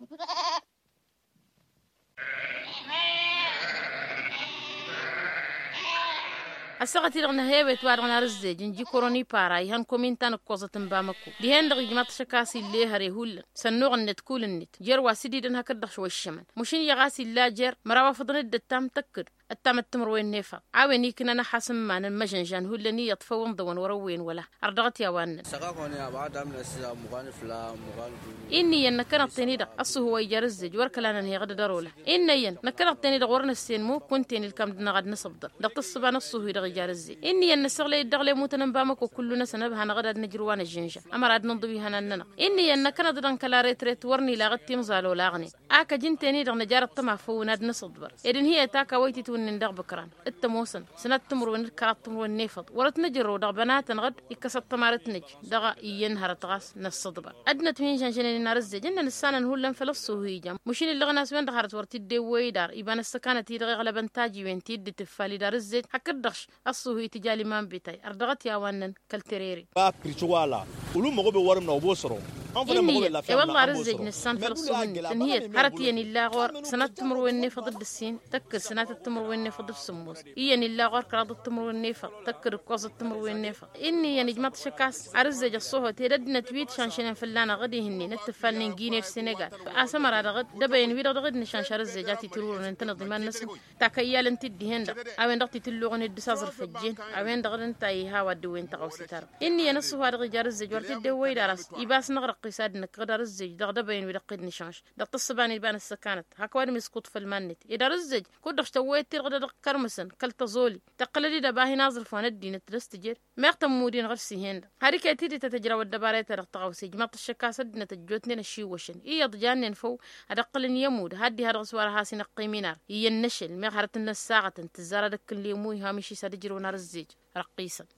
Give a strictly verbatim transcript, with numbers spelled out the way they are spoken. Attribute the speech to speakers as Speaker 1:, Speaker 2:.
Speaker 1: السقطي رغنا هي بتوارنا رزج نجي كوروني باراي هن كومينتان كوزة تنبامكو دي هن رغي ما تشكاسي اللي هري هول سنوغ النت كول النت جر واسيدي دن هكذا شوي الشمن مشين يغاسي لا جر مرا فضل الدتام تكر التام التمر وين نيفا عاوني كنا انا حاسم معنا المجنجان هو اللي يطفون ضون وروين ولا ارضغت يا وان
Speaker 2: سقاكوني بعد من السلام مغانف لا مغانف
Speaker 1: اني ان كان التاني ده اصه هو يجرزج وركلانا هي غد دروله اني ان كان التاني ده ورنا السين مو كنتين الكم دنا غد نصبدر دقت الصبا نصه هي يجرزج اني ان سغلي الدغلي موتن بامك وكلنا سنبها نغد نجروان الجنجه اما راد نضوي هنننا اني ان كان دن كلا ريت ريت ورني لا غد تمزالو لاغني اكا جنتني دغ نجار الطما فوناد نصبدر اذن هي تاكا ويتي تون ندغ بكران التموسن سنه تمر وين كرات تمر وين نيفض ورت نجرو دغ بنات غد يكسط تمارت نج دغ ينهر تغاس نصدبر ادنت مين جنجن نرزج جنن السنه هو لن فلصو هيجم مشين اللي غناس وين دخرت ورتي دي ويدار يبان السكانه تيدغ غلبن تاجي وين تيد تفالي دار الزيت حكدخش اصو هي تجالي مان بيتاي ارضغت يا وانن كالتريري
Speaker 3: با بريتوالا ولو مغو بورم نو بوسرو
Speaker 1: إني والله رزق نسان فلصوهن تنهيت هرتي يعني لا غور سنة تمر ويني فضل السين تكر سنة التمر ويني فضل السموس يعني لا غور كراد التمر ويني فضل تكر كوز التمر ويني فضل إني يعني جماعة شكاس عرزج الصوه تردنا تويت شانشنا فلانا غدي هني نتفلن جيني في السنغال أسمر هذا غد دبين ويدا غد نشان شرزجاتي ترور نتنا ضمان نسم تكيال انت دهند أوين دقتي تلوغن الدسازر في الجين أوين دغد انتي هوا دوين تقوسي تار إني أنا صوه هذا غير رزج ورتي دوي دارس يباس نغرق قيساد نقدر الزج دغ دبين ويدقيد نشانش دغ تصباني بان السكانت هكواد مسكوت في المنت إذا رزج كودخ تويت ترغد دغ كرمسن كلت زولي تقلدي دباهي نازل فاندي نترستجر ما يختم مودين غرسي هند هاري كتيدي تتجرا ودبارات رغ تغوسي جماعة الشكاسد نتجوتني نشي وشن إيه ضجان فو أدقلن يمود هادي هاد غسوار هاسي نقيمينار هي النشل ما غرتنا الساعة تزار دك اللي موي هامشي سدجر ونار الزج رقيسا